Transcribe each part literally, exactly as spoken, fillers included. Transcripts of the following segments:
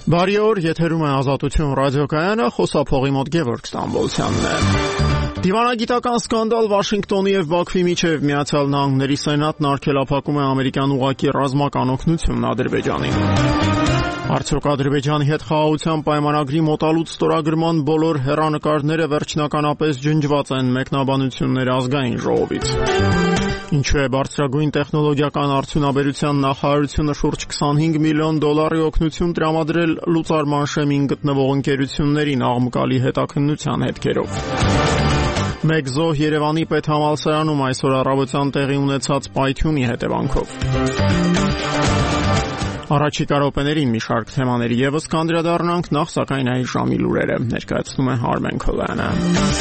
Բարի օր, եթերում է Ազատություն ռադիոկայանը, խոսափողի մոտ Գևորգ Ստամբոլցյանն է։ Դիվանագիտական սկանդալ Վաշինգտոնի եւ Բաքվի միջև Միացյալ Նահանգների Սենատն արգելափակում է ամերիկյան ուղղակի ռազմական օգնությունն Ադրբեջանին։ Արդյոք Ադրբեջանի հետ խաղաղության պայմանագրի մոտալուտ ստորագրման բոլոր հեռանկարները վերջնականապես ջնջված են մեկնաբանություններ ազգային ժողովից։ Ինչու է բարձրագույն տեխնոլոգիական արդյունաբերության նախարարությունը շուրջ քսանհինգ միլիոն դոլարի օգնություն տրամադրել լուծարման շեմին գտնվող ընկերություններին աղմկալի հետաքննության հետքերով։ Մեկ զոհ Երևանի պետհամալսարանում այսօր առավոտյան տեղի ունեցած պայթյունի հետևանքով։ Առաջիկա րոպեներին մի շարք թեմաների ևս կանդրադառնանք, նախ սակայն այս ժամի լուրերը ներկայացնում է Արմեն Քոլյանը։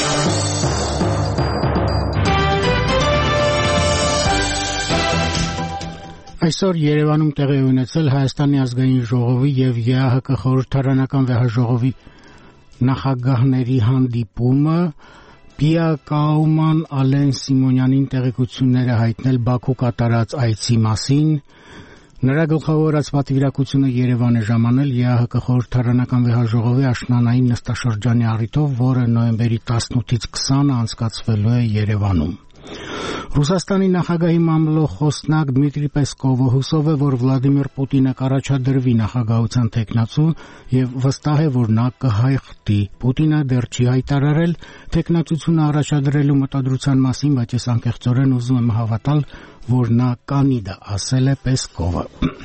Այսօր Երևանում տեղի ունեցել Հայաստանի ազգային ժողովի եւ ԵԱՀԿ խորհրդարանական վեհաժողովի նախագահների հանդիպումը, Պիա Կաուման Ալեն Սիմոնյանին տեղեկությունները հայտնել Բաքու կատարած այցի մասին, նրա գլխավորած պատվիրակությունը Երևան է ժամանել ԵԱՀԿ խորհրդարանական վեհաժողովի աշնանային նստաշրջանի առիթով, որը նոյեմբերի տասնութից քսանը անցկացվելու է Երևանում։ Ռուսաստանի նախագահի մամլոխոսնակ Դմիտրի Պեսկովը հուսով է, որ Վլադիմիր Պուտինը կառաջադրվի նախագահության թեկնածու եւ վստահ է, որ նա կհայխտի։ Պուտինը դեռ չի հայտարարել թեկնածությունը առաջադրելու մտադրության մասին, բայց ես անկեղծորեն ուզում եմ հավատալ, որ նա կանի դա, ասել է Պեսկովը։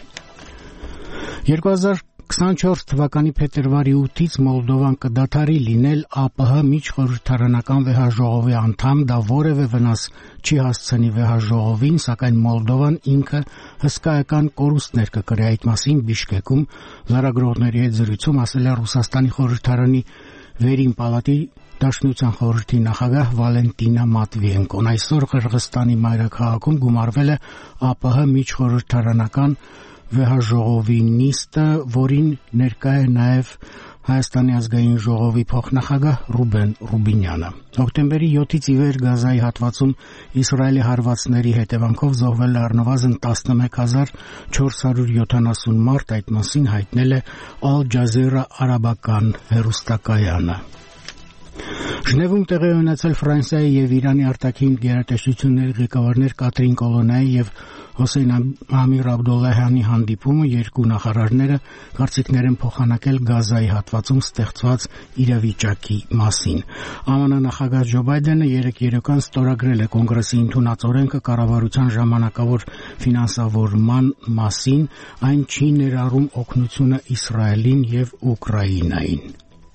երկու հազար քսանչորս թվականի փետրվարի ութից Մոլդովան կդադարի լինել ԱՊՀ միջխորհրդարանական վեհաժողովի անդամ, դա որևէ վնաս չի հասցնի վեհաժողովին, սակայն Մոլդովան ինքը հսկայական կորուստներ կկրի այդ մասին Բիշկեկում լրագրողների հետ զրույցում ասել է Ռուսաստանի խորհրդարանի վերին պալատի Դաշնության խորհրդի նախագահ Վալենտինա Մատվիենկոն։ Այսօր Qırğızstani մայրաքաղաքում գումարվել է ԱՊՀ միջխորհրդարանական վեհաժողովի նիստը, որին ներկա է նաև Հայաստանի ազգային ժողովի փոխնախագահ Ռուբեն Ռուբինյանը։ Հոկտեմբերի յոթից ի վեր Գազայի հատվածում Իսրայելի հարվածների հետևանքով զոհվել է առնվազն տասնմեկ հազար չորս հարյուր յոթանասուն մարդ, այդ մասին հայտնել է Al Jazeera արաբական հեռուստակայանը։ Ժնևում տեղի ունեցել Ֆրանսիայի եւ Իրանի արտաքին գերատեսչությունների ղեկավարներ Կատրին Կոլոնայի եւ Հոսեյն Ամիր Աբդոլլահյանի հանդիպումը, երկու նախարարները կարծիքներ են փոխանակել Գազայի հատվածում ստեղծված իրավիճակի մասին։ ԱՄՆ նախագահ Ջո Բայդենը երեկ երեկոյան ստորագրել է կոնգրեսի ընդունած օրենքը կառավարության ժամանակավոր ֆինանսավորման մասին, այն չի ներառում օգնությունը Իսրայելին եւ Ուկրաինային։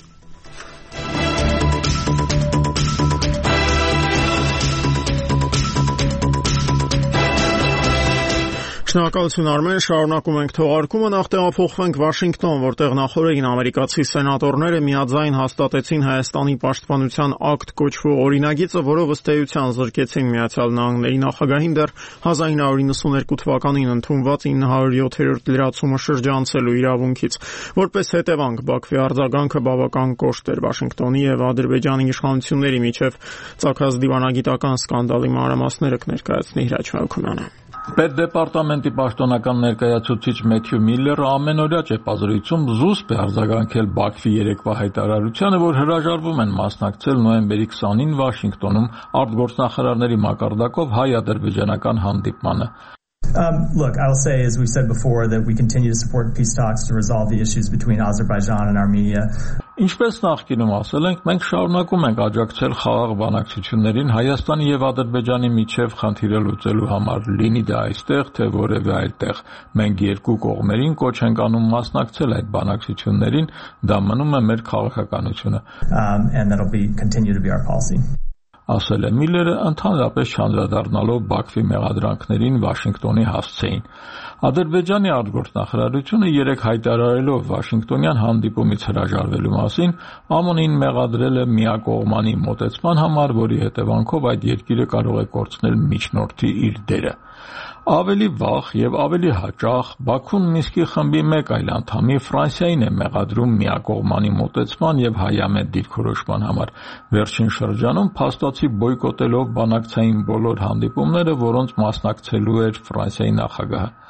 Շնորհակալություն Արմեն, շարունակում ենք թողարկումը, նախ տեղափոխվենք Վաշինգտոն, որտեղ նախորդին ամերիկացի սենատորները միաձայն հաստատեցին Հայաստանի պաշտպանության ակտ կոչվող օրինագիծը, որով ըստ էության զրկեցին Միացյալ Նահանգների նախագահին դեռ հազար ինը հարյուր նվաթ թվականին ընդունված ինը հարյուր յոթերորդ լրացումը շրջանցելու իրավունքից։ Որպես հետևանք Բաքվի արձագանքը բավական կոշտ էր Վաշինգտոնի եւ Ադրբեջանի իշխանությունների միջև ծագած դիվանագիտական սկանդալի մանրամասները կներկայացնի Հրաչ Մալքումյանը։ Պետդեպարտամենտի պաշտոնական ներկայացուցիչ Մեթյու Միլլերը ամենօրյա ճեպազրույցում զուսպ է արձագանքել Բաքվի երեկվա հայտարարությանը, որ հրաժարվում են մասնակցել նոյեմբերի քսանին Վաշինգտոնում արտգործնախարարների մակարդակով հայ-ադրբեջանական հանդիպմանը։ Um, look, I'll say, as we've said before, that we continue to support peace talks to resolve the issues between Azerbaijan and Armenia. Ինչպես նախկինում ասել ենք, մենք շարունակում ենք աջակցել խաղաղ բանակցություններին Հայաստանի եւ Ադրբեջանի միջև խնդիրը լուծելու համար, լինի դա այստեղ, թե որևէ այլ տեղ։ Մենք երկու կողմերին կոչ ենք անում մասնակցել այդ բանակցություններին, դա մնում է մեր քաղաքականությունը։ Um, and that'll be continue to be our policy. Ասել է Միլլերը, ընդհանրապես չանդրադառնալով Բաքվի մեղադրանքներին Վաշինգտոնի հասցեին։ Ադրբեջանի արտգործնախարարությունը երեկ հայտարարելով Վաշինգտոնյան հանդիպումից հրաժարվելու մասին ԱՄՆ-ին մեղադրել է միակողմանի մոտեցման համար, որի հետևանքով այդ երկիրը կարող է կորցնել միջնորդի իր դերը։ Ավելի վաղ եւ ավելի հաճախ Բաքուն Մինսկի խմբի մեկ այլ անդամի Ֆրանսիային է մեղադրում միակողմանի մոտեցման եւ հայամետ դիրքորոշման համար։ Վերջին շրջանում փաստացի բոյկոտելով բանակցային բոլոր հանդիպումները, որոնց մասնակցելու էր Ֆրանսիայի նախագահը։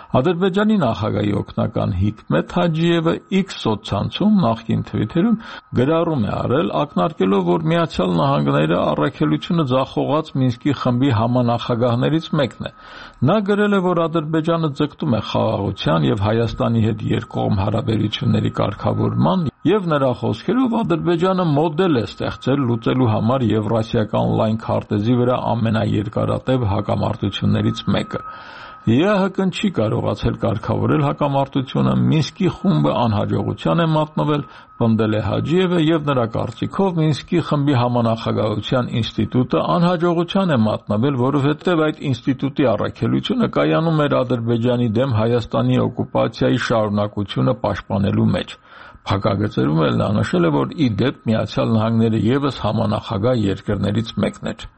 Ադրբեջանի նախագահի օգնական Հիկմետ Հաջիևը X սոցցանցում նախկին Twitter-ում գրառում է արել, ակնարկելով, որ Միացյալ Նահանգները առաքելությունը ձախողած Մինսկի խմբի համանախագահներից մեկն է։ Նա գրել է, որ Ադրբեջանը ձգտում է խաղաղության եւ Հայաստանի հետ երկկողմ հարաբերությունների կարգավորման եւ նրա խոսքերով Ադրբեջանը մոդել է ստեղծել լուծելու համար Եվրասիական լայն քարտեզի վրա ամենաերկարատև հակամարտություններից մեկը։ ԵԱՀԿ-ն չի կարողացել կարգավորել հակամարտությունը, Մինսկի խումբը անհաջողության է մատնվել, պնդել է Հաջիևը եւ նրա կարծիքով Մինսկի խմբի համանախագահության ինստիտուտը անհաջողության է մատնվել, որովհետեւ այդ ինստիտուտի առաքելությունը կայանում էր Ադրբեջանի դեմ Հայաստանի օկուպացիայի շարունակությունը պաշտպանելու մեջ։ Փակագծերում էլ նա նշել է, որ ի դեպ Միացյալ Նահանգները եւս համանախագահ երկրներից մեկն էր։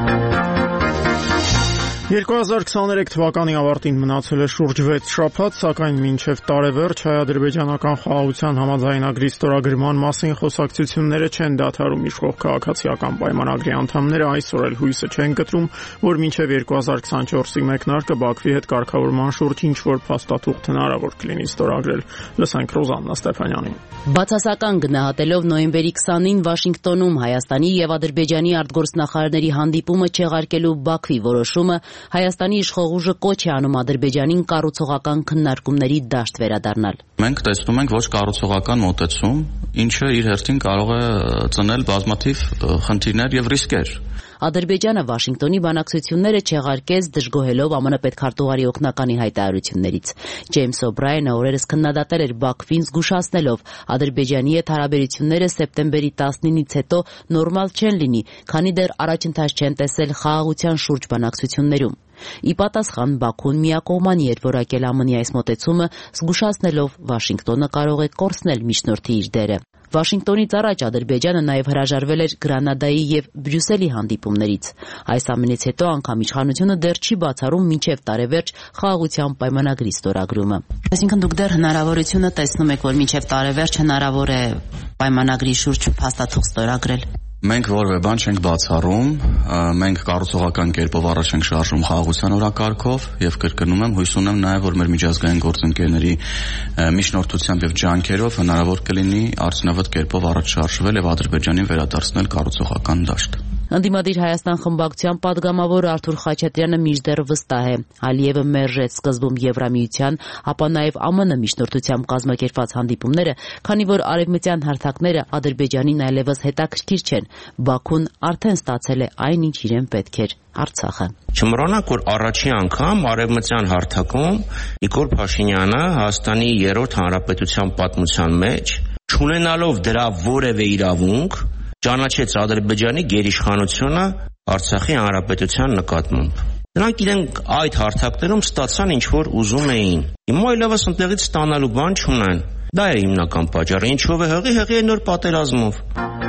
երկու հազար քսաներեք թվականի ավարտին մնացել է շուրջ վեց շաբաթ, սակայն մինչև տարեվերջ հայ-ադրբեջանական խաղաղության համաձայնագրի ստորագրման մասին խոսակցությունները չեն դադարում։ Իշխող քաղաքացիական պայմանագրի անդամները այսօր էլ հույսը չեն կտրում, որ մինչև երկու հազար քսանչորսի մեկնարկը Բաքվի հետ կարգավորման շուրջ ինչ-որ փաստաթուղթ հնարավոր կլինի ստորագրել։ Լսենք Ռոզաննա Ստեփանյանին։ Բացասական գնահատելով նոյեմբերի քսանին Վաշինգտոնում Հայաստանի եւ Ադրբեջանի արտգործնախարարների հանդիպումը չեղարկելու Բաքվի որոշումը Հայաստանի իշխող ուժը կոչ է անում Ադրբեջանին կառուցողական քննարկումների դաշտ վերադառնալ։ Մենք տեսնում ենք ոչ կառուցողական մոտեցում, ինչը իր հերթին կարող է ծնել բազմաթիվ խնդիրներ եւ ռիսկեր։ Ադրբեջանը Վաշինգտոնի բանակցությունները չեղարկեց դժգոհելով ԱՄՆ պետքարտուղարի օգնականի հայտարարություններից։ Ջեյմս Օբրայենը օրերս քննադատել էր Բաքվին զգուշացնելով Ադրբեջանի հետ հարաբերությունները սեպտեմբերի տասնինից հետո նորմալ չեն լինի, քանի դեռ առաջընթաց չեն տեսել խաղաղության շուրջ բանակցություններում։ Ի պատասխան Բաքուն միակողմանի էր որակել ԱՄՆ-ի այս մոտեցումը, զգուշացնելով Վաշինգտոնը կարող է կորցնել միջնորդի իր դերը։ Վաշինգտոնից առաջ Ադրբեջանը նաև հրաժարվել էր Գրանադայի եւ Բրյուսելի հանդիպումներից։ Այս ամենից հետո անգամ իշխանությունը դեռ չի բացառում մինչև տարեվերջ խաղաղության պայմանագրի ստորագրումը։ Այսինքն դուք դեռ հնարավորությունը տեսնում եք, որ մինչև տարեվերջ հնարավոր է պայմանագրի շուրջ փաստաթուղթ ստորագրել։ Մենք որևէ բան չենք բացառում, մենք կառուցողական կերպով առաջ ենք շարժում խաղաղության օրակարգով եւ կրկնում եմ, հույս ունեմ նաեւ, որ մեր միջազգային գործընկերների միջնորդությամբ եւ ջանքերով հնարավոր կլինի արդյունավետ կերպով առաջ շարժվել եւ Ադրբեջանին վերադարձնել կառուցողական դաշտ։ Ընդդիմադիր Հայաստան խմբակցության падգամավոր Արթուր Խաչատրյանը մինչդեռ վստահ է։ Ալիևը մերժեց սկզբում Եվրամիության, ապա նաև ԱՄՆ միջնորդությամբ կազմակերպված հանդիպումները, քանի որ արևմտյան հարթակները Ադրբեջանին այլևս հետաքրքիր չեն։ Բաքուն արդեն ստացել է այն, ինչ իրեն պետք էր՝ Արցախը։ Չմոռանանք, որ առաջին անգամ արևմտյան հարթակում Նիկոլ Փաշինյանը Հայաստանի երրորդ հանրապետության պատմության մեջ, չունենալով դրա որևէ իրավունք, ճանաչեց Ադրբեջանի գերիշխանությունը Արցախի հանրապետության նկատմամբ։ Նրանք իրենք այդ հարթակներում ստացան ինչ որ ուզում էին։ Հիմա այլևս ընտեղից ստանալու բան չունեն։ Դա է հիմնական պատճառը, ինչով է հղի, հղի է նոր պատերազմով։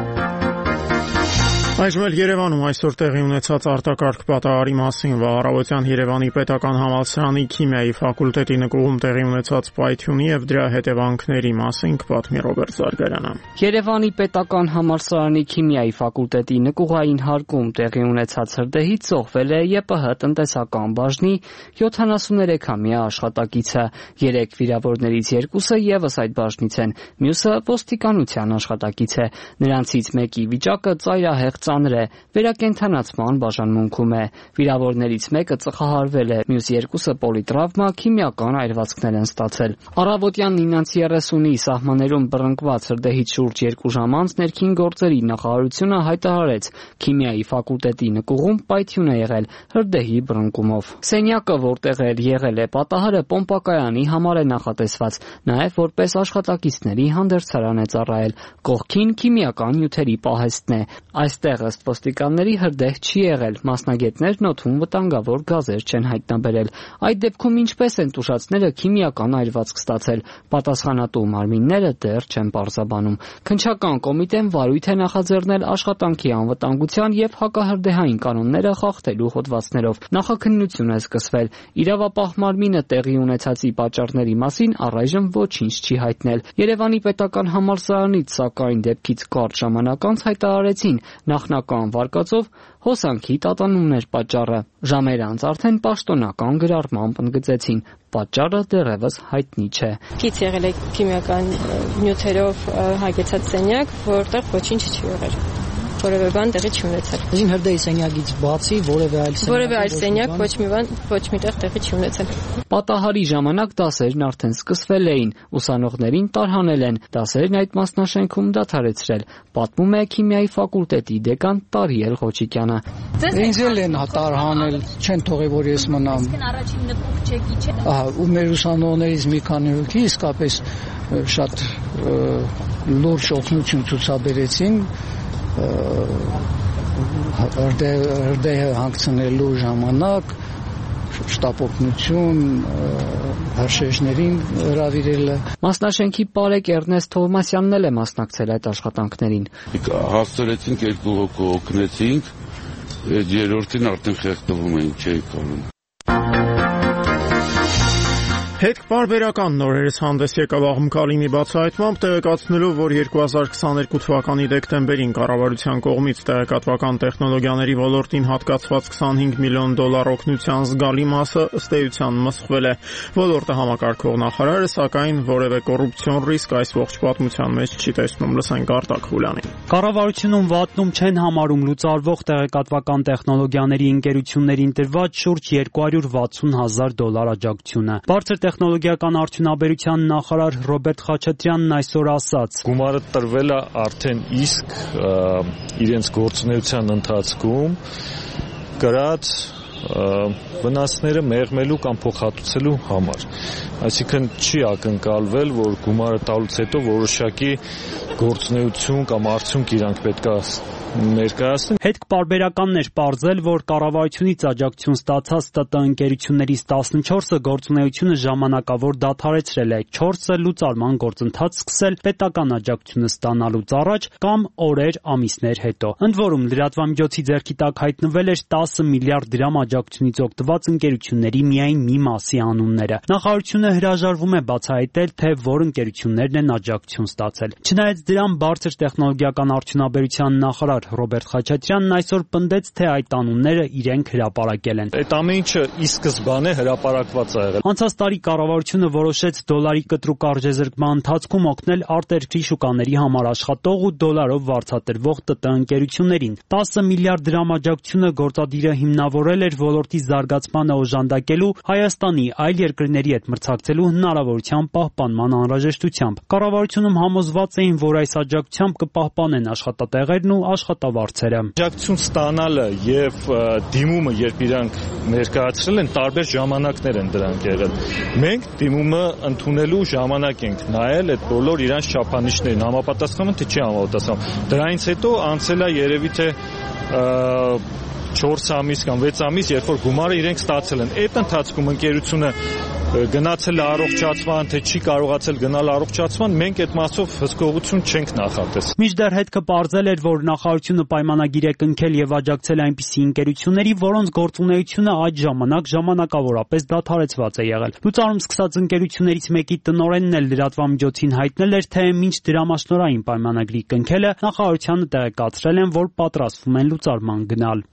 Այժմ էլ Երևանում այսօր տեղի ունեցած արտակարգ պատահարի մասին վաղարավոտյան Երևանի պետական համալսարանի քիմիայի ֆակուլտետի նկուղում տեղի ունեցած պայթյունի եւ դրա հետևանքների մասին կպատմի Ռոբերտ Զարգարյանը։ Երևանի պետական համալսարանի քիմիայի ֆակուլտետի նկուղային հարկում տեղի ունեցած հրդեհից զոհվել է ԵՊՀ տնտեսական բաժնի յոթանասուներեքամյա աշխատակիցը։ Երեք վիրավորներից երկուսը եւս այդ բաժնից են, մյուսը ոստիկանության աշխատակից է։ Նրանցից մեկի վիճակը ծայրահեղ ծանր է, վերակենդանացման բաժանմունքում է։ Վիրավորներից մեկը ծխահարվել է, մյուս երկուսը պոլիտրավմա, քիմիական այրվածքներ են ստացել։ Առավոտյան նինանց երեսունի սահմաններում բռնկված հրդեհից շուրջ երկու ժամ անց ներքին գործերի նախարարությունը հայտարարեց քիմիայի ֆակուլտետի նկուղում պայթյուն է եղել հրդեհի բռնկումով։ Սենյակը, որտեղ էր եղել է պատահարը, պոմպակայանի համար է նախատեսված, նաև որպես աշխատակիցների հանդերձարան է ծառայել։ Կողքին քիմիական նյութերի պահեստն է։ Այստեղ ըստ ոստիկանների հրդեհ չի եղել, մասնագետներն օդում վտանգավոր գազեր չեն հայտնաբերել։ Այդ դեպքում ինչպես են տուժածները քիմիական այրվածք ստացել, պատասխանատու մարմինները դեռ չեն պարզաբանում։ Քննչական կոմիտեն վարույթ է նախաձեռնել աշխատանքի անվտանգության եւ հակահրդեհային կանոնները խախտելու հոդվածներով։ Նախաքննություն է սկսվել։ Իրավապահ մարմինը տեղի ունեցածի պատճառների մասին առայժմ ոչինչ չի հայտնել։ Երևանի պետական համալսարանից սակայն դեպքից կարճ ժամանակ անց հայտարարեցին, նախ նախնական վարկածով հոսանքի տատանումներ պատճառը։ Ժամեր անց արդեն պաշտոնական գրառմամբ ընդգծեցին, պատճառը դեռևս հայտնի չէ։ Գից եղել է քիմիական նյութերով հագեցած սենյակ, որտեղ ոչինչ չի եղել։ Որևէ բան տեղի չի ունեցել։ Այսինքն հրդեհի սենյակից բացի որևէ այլ սենյակ որևէ այլ սենյակ ոչ մի բան ոչ միտեղ տեղի չի ունեցել։ Պատահարի ժամանակ դասերն արդեն սկսվել էին, ուսանողներին տարհանել են, դասերն այդ մասնաշենքում դադարեցրել, պատմում է քիմիայի ֆակուլտետի դեկան Տարիել Ղոչիկյանը։ Ինձ էլ են տարհանել, չեն թողել որ ես մնամ։ Առաջին նկուղ չեկի չէ։ Ահա, ու մեր ուսանողներից մի քանի հոգի իսկապես շատ լուրջ օգնություն ցուցաբերեցին հրդեհը հանգցնելու ժամանակ շտապօգնություն հրշեջներին հրավիրելը։ Մասնաշենքի պարեկ Էրնեստ Թովմասյանն էլ է մասնակցել այդ աշխատանքներին։ Հասցրեցինք երկու հոգու օգնեցինք, այդ երրորդին արդեն խեղդվում էինք, չէի կարող։ Հետք-պարբերական նորերս հանդես եկավ աղմկալի մի բացահայտմամբ, տեղեկացնելով, որ երկու հազար քսաներկու թվականի դեկտեմբերին կառավարության կողմից տեղեկատվական տեխնոլոգիաների ոլորտին հատկացված քսանհինգ միլիոն դոլար օգնության զգալի մասը ըստ էության մսխվել է։ Ոլորտը համակարգող նախարարը, սակայն որևէ կոռուպցիոն ռիսկ այս ողջ պատմության մեջ չի տեսնում։ Լսենք Արտակ Խուլյանին։ Կառավարությունում վատնում չեն համարում լուծարվող տեղեկատվական տեխնոլոգիաների ընկերություններին տրված շուրջ երկու հարյուր վաթսուն հազար դոլար աջակցությունը։ Բարձր տեխնոլոգիական արդյունաբերության նախարար Ռոբերտ Խաչատրյանն այսօր ասաց. Գումարը տրվել է արդեն իսկ իրենց գործունեության ընթացքում գրած վնասները մեղմելու կամ փոխհատուցելու համար։ Այսինքն չի ակնկալվել, որ գումարը տալուց հետո որոշակի գործունեություն կամ արդյունք իրանք պետք է ներկայացնեն։ Հետք-պարբերականն էր պարզել, որ կառավարությունից աջակցություն ստացած ՏՏ ընկերություններից տասնչորսը գործունեությունը ժամանակավոր դադարեցրել է, չորսը լուծարման գործընթաց սկսել պետական աջակցությունը ստանալուց առաջ կամ օրեր, ամիսներ հետո։ Ընդ որում լրատվամիջոցի ձեռքի տակ հայտնվել էր տասը միլիարդ դրամ աջակցությունից օգտված ընկերությունների միայն մի մասի անունները։ Նախարարությունը հրաժարվում է բացահայտել, թե որ ընկերություններն են աջակցություն ստացել։ Չնայած դրան բարձր տեխնոլոգիական արդյունաբերության նախարար Ռոբերտ Խաչատրյանն այսօր պնդեց, թե այդ անունները իրենք հրապարակել են։ Այդ ամեն ինչը ի սկզբանե հրապարակված է եղել։ Անցած տարի կառավարությունը որոշեց դոլարի կտրուկ արժեզրկման ընթացքում օգնել արտերկրի շուկաների համար աշխատող ու դոլարով վարձատրվող ՏՏ ընկերություններին։ տասը միլիարդ դրամ աջակցությունը գործադիրը հիմնավորել էր ոլորտի զարգացմանը օժանդակելու Հայաստանի այլ երկրների հետ մրցակցելու հնարավորության պահպանման անհրաժեշտությամբ։ Կառավարությունում համոզված էին, որ այս աջակցությամբ կպահպանեն աշխատատեղերն ու աշխատավարձերը։ Աջակցություն ստանալը եւ դիմումը, երբ իրանք ներկայացրել են, տարբեր ժամանակներ են դրանք եղել։ Մենք դիմումը ընդունելու ժամանակ ենք նայել այդ բոլոր իրանց չափանիշներին, համապատասխանում թե չի համապատասխանում։ Դրանից հետո անցել է երևի թե չորս ամիս կամ վեց ամիս, երբ որ գումարը իրենք ստացել են։ Այդ ընթացքում ընկերությունը գնացել է առողջացման, թե չի կարողացել գնալ առողջացման, մենք այդ մասով հսկողություն չենք նախատեսել։ Մինչդեռ հետքը պարզել էր, որ նախարարությունը պայմանագիր է կնքել եւ աջակցել այնպիսի ընկերությունների, որոնց գործունեությունը այդ ժամանակ ժամանակավորապես դադարեցված է եղել։ Լուծարում սկսած ընկերություններից մեկի տնօրենն էլ լրատվամիջոցին հայտնել էր, թե մինչ դրամաշնորհային պայմանագրի կնքելը նախարարությանը տեղեկացրել են, որ պատրաստվում են լուծարման գնալ։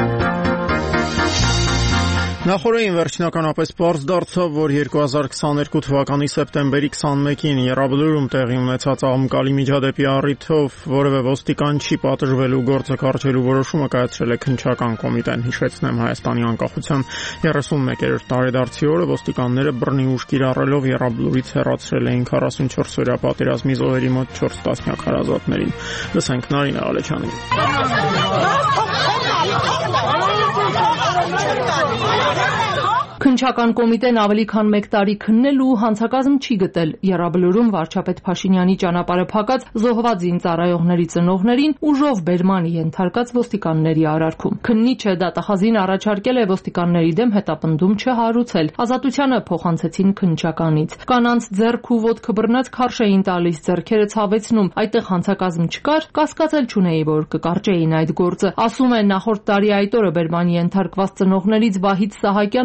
Նախորդին վերջնականապես պարզ դարձավ, որ երկու հազար քսաներկու թվականի սեպտեմբերի քսանմեկին Եռաբլուրում տեղի ունեցած աղմկալի միջադեպի առիթով որևէ ոստիկան չի պատժվելու գործը կարճելու որոշումը կայացրել է քննչական կոմիտեն։ Հիշեցնեմ, Հայաստանի անկախության երեսունմեկերորդ տարեդարձի օրը ոստիկանները բռնի ուժ կիրառելով Եռաբլուրից հեռացրել էին քառասունչորսօրյա պատերազմի զոհերի մոտ չորս տասնյակ հարազատներին։ Լսենք Նարինե Ալեչյանին։ Քննչական կոմիտեն ավելի քան մեկ տարի քննել ու հանցակազմ չի գտել։ Եռաբլուրում վարչապետ Փաշինյանի ճանապարհը փակած զոհված զինծառայողների ծնողներին ուժով բերմանի ենթարկած ոստիկանների արարքում։ Քննիչը դատախազին առաջարկել է ոստիկանների դեմ հետապնդում չհարուցել։ Ազատությանը փոխանցեցին քննչականից։ Կանանց ձեռք ու ոտքը բռնած քարշ էին տալիս, ձեռքերը ցավեցնում։ Այդտեղ հանցակազմ չկար, կասկածել չունեի, որ կկարճեին այդ գործը։ Ասում են նախորդ տարի այդ օրը բերմանի ենթարկված ծնողներից Վահիթ Սահակյանն ու Շարուն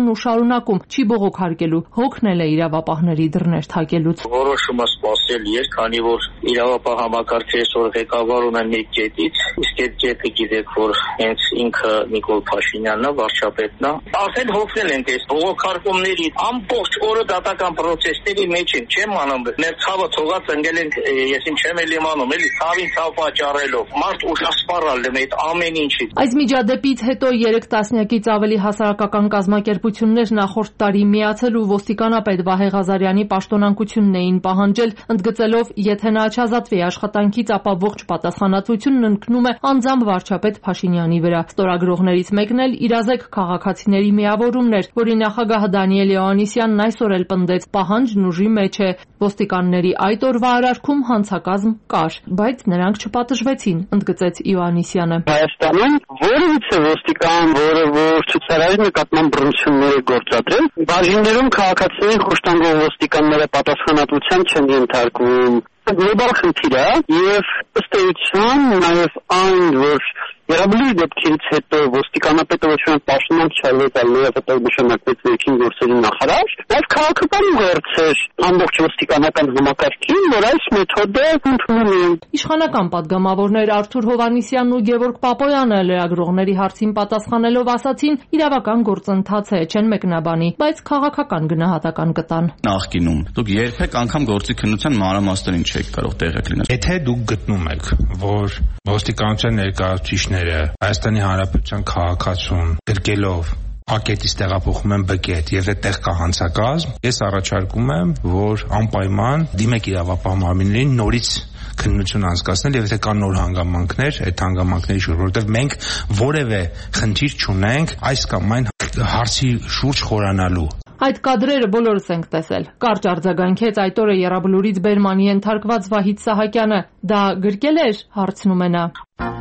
շարունակում, չի բողոքարկելու, հոգնել է իրավապահների դռներ թակելուց։ Որոշումը սպասել էր, քանի որ իրավապահ համակարգի այսօր ղեկավար ունեն մի կետից, իսկ այդ կետը գիտեք, որ հենց ինքը Նիկոլ Փաշինյանն է, վարչապետն է։ Արդեն հոգնել են այս բողոքարկումների ամբողջ օրը դատական պրոցեսների մեջ են, չեմ անում, մեր ցավը թողած ընկել են, ես ինչ չեմ էլ իմանում, էլի ցավին ցավ պատճառելով, մարդ ուժասպառալ է այդ ամեն ինչից։ Այս միջադեպից հետո երեք տասնյակից ավելի հասարակական կազմակերպություններ նախորդ տարի միացել ու ոստիկանապետ Վահե Ղազարյանի պաշտոնանկությունն էին պահանջել, ընդգծելով, եթե նա չազատվի աշխատանքից, ապա ողջ պատասխանատվությունն ընկնում է անձամբ վարչապետ Փաշինյանի վրա։ Ստորագրողներից մեկն էլ իրազեկ քաղաքացիների միավորումն էր, որի նախագահ Դանիել Հովհաննիսյանն այսօր էլ պնդեց, պահանջն ուժի մեջ է։ Ոստիկանների այդ օրվա արարքում հանցակազմ կար, բայց նրանք չպատժվեցին, ընդգծեց Հովհաննիսյանը։ Հայաստանում որևիցե ոստիկան, որը որ ցուցարարի նկատմամբ բռնություններ է գործադրել, բաժիններում քաղաքացիներին խոշտանգող ոստիկանները պատասխանատվության չեն ենթարկվում։ Գլոբալ խնդիր է եւ ըստ էության նաեւ այն, որ Երաբլուի դեպքից հետո ոստիկանապետը ոչ միայն պաշտոնանկ չալեցալ, նաև հետո նշանակվեց ներքին գործերի նախարար, բայց քաղաքական ուղերձ էր ամբողջ ոստիկանական համակարգին, որ այս մեթոդը ընդունել են։ Իշխանական պատգամավորներ Արթուր Հովհաննիսյանն ու Գևորգ Պապոյանը լրագրողների հարցին պատասխանելով ասացին, իրավական գործընթաց է, չեն մեկնաբանի, բայց քաղաքական գնահատական կտան։ Նախկինում դուք երբեք անգամ գործի քննության մանրամասներին չեք կարող տեղեկ լինել։ Եթե դուք գտնում եք, որ ոստիկանության ներկայացուցիչները Հայաստանի Հանրապետության քաղաքացուն գրկելով ակետից տեղափոխում են բկետ եւ այդտեղ կա հանցակազմ, ես առաջարկում եմ, որ անպայման դիմեք իրավապահ մարմիններին նորից քննություն անցկացնել եւ եթե կան նոր հանգամանքներ, այդ հանգամանքների շուրջ, որովհետեւ մենք որևէ խնդիր չունենք այս կամ այն հարցի շուրջ խորանալու։ Այդ կադրերը բոլորս ենք տեսել։ Կարճ արձագանքեց այդ օրը Եռաբլուրից բերմանի ենթարկված Վահիթ Սահակյանը։ Դա գրկել էր, հարցնում է նա։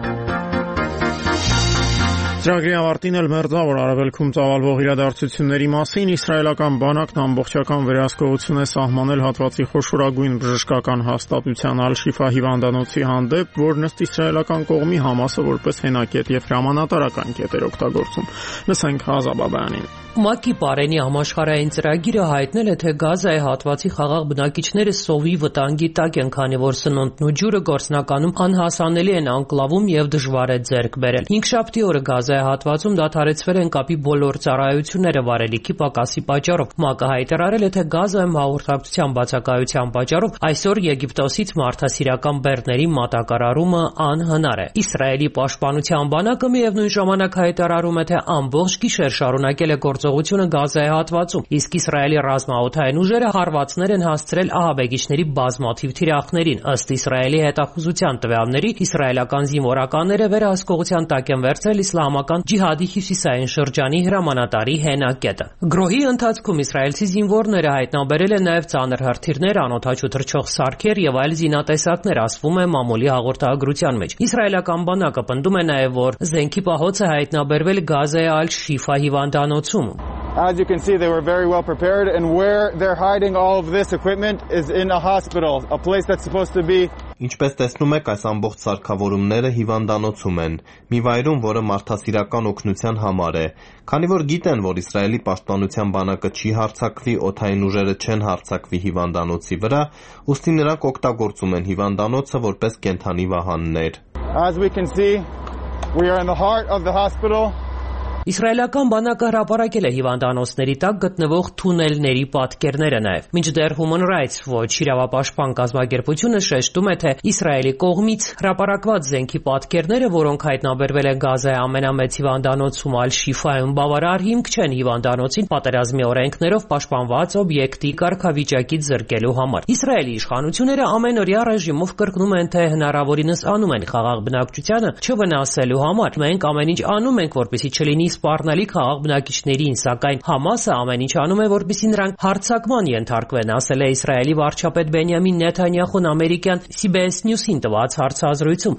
Ծրագրի ավարտին էլ մերձավոր արևելքում ծավալվող իրադարձությունների մասին իսրայելական բանակն ամբողջական վերահսկողություն է սահմանել հատվածի խոշորագույն բժշկական հաստատության Ալ-Շիֆա հիվանդանոցի հանդեպ, որն ըստ իսրայելական կողմի Համասը որպես հենակետ եւ հրամանատարական կետ էր օգտագործում։ Լսենք Հազաբաբյանին։ ՄԱԿ-ի Պարենի համաշխարհային ծրագիրը հայտնել է, թե Գազայի հատվածի խաղաղ բնակիչները սովի վտանգի տակ են, քանի որ սնունդն ու ջուրը գործնականում անհասանելի են անկլավում եւ դժվար է ձեռք բերել։ Հինգշաբթի օրը Գազայի հատվածում դադարեցվել են կապի բոլոր ծառայությունները վարելիքի պակասի պատճառով։ ՄԱԿ-ը հայտարարել է, թե Գազայում հաղորդակցության բացակայության պատճառով այսօր Եգիպտոսից մարդասիրական բեռների մատակարարումը անհնար է։ Իսրայելի պաշտպանության բանակը միևնույն ժամանակ հայտարարում է, թե ամբողջ գիշեր շարունակել է գործողությունը Գազայի հատվածում, իսկ Իսրայելի ռազմաօդային ուժերը հարվածներ են հասցրել ահաբեկիչների բազմաթիվ թիրախներին։ Ըստ Իսրայելի հետախուզության տվյալների, իսրայելական զինվորականները վերահսկողության տակ են վերցրել իսլամական ջիհադի հյուսիսային շրջանի հրամանատարի հենակետը։ Գրոհի ընթացքում իսրայելցի զինվորները հայտնաբերել են նաև ծանր հրթիռներ, անօդաչու թռչող սարքեր եւ այլ զինատեսակներ, ասվում է մամուլի հաղորդագրության մեջ։ Իսրայելական բանակը պնդում է նաև, որ զենքի պահոցը հայտնաբերվել Գազայի Ալ-Շիֆա հիվանդանոցում։ As you can see, they were very well prepared, and where they're hiding all of this equipment is in a hospital, a place that's supposed to be. Ինչպես տեսնում եք, այս ամբողջ սարքավորումները հիվանդանոցում են, մի վայրում, որը մարդասիրական օգնության համար է, քանի որ գիտեն, որ Իսրայելի պաշտպանության բանակը չի հարձակվի, օդային ուժերը չեն հարձակվի հիվանդանոցի վրա, ուստի նրանք օգտագործում են հիվանդանոցը որպես կենդանի վահաններ։ As we can see, we are in the heart of the hospital. Իսրայելական բանակը հրապարակել է հիվանդանոցների տակ գտնվող թունելների պատկերները նաև։ Մինչդեռ Human Rights Watch իրավապաշտպան կազմակերպությունը շեշտում է, թե Իսրայելի կողմից հրապարակված զենքի պատկերները, որոնք հայտնաբերվել են Գազայի ամենամեծ հիվանդանոցում Ալ-Շիֆայում, բավարար հիմք չեն հիվանդանոցին պատերազմի օրենքներով պաշտպանված օբյեկտի կարգավիճակից զրկելու համար։ Իսրայելի իշխանությունները ամենօրյա ռեժիմով կրկնում են, թե հնարավորինս անում են խաղաղ բնակչությանը չվնասելու համար։ Մենք ամեն ինչ անում ենք, որպեսզի չլինի սպառնալիք խաղաղ բնակիչներին, սակայն Համասը ամեն ինչ անում է, որպեսզի նրանք հարձակման ենթարկվեն, ասել է Իսրայելի վարչապետ Բենյամին Նեթանյախուն ամերիկյան C B S News-ին տված հարցազրույցում։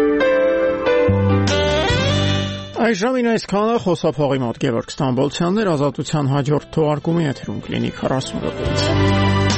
Այժմին այսքանը խոսափողի մոտ Գևորգ Ստամբոլցյանն էր, Ազատության հաջորդ թողարկումի եթերում կլինի քառասուն րոպեից։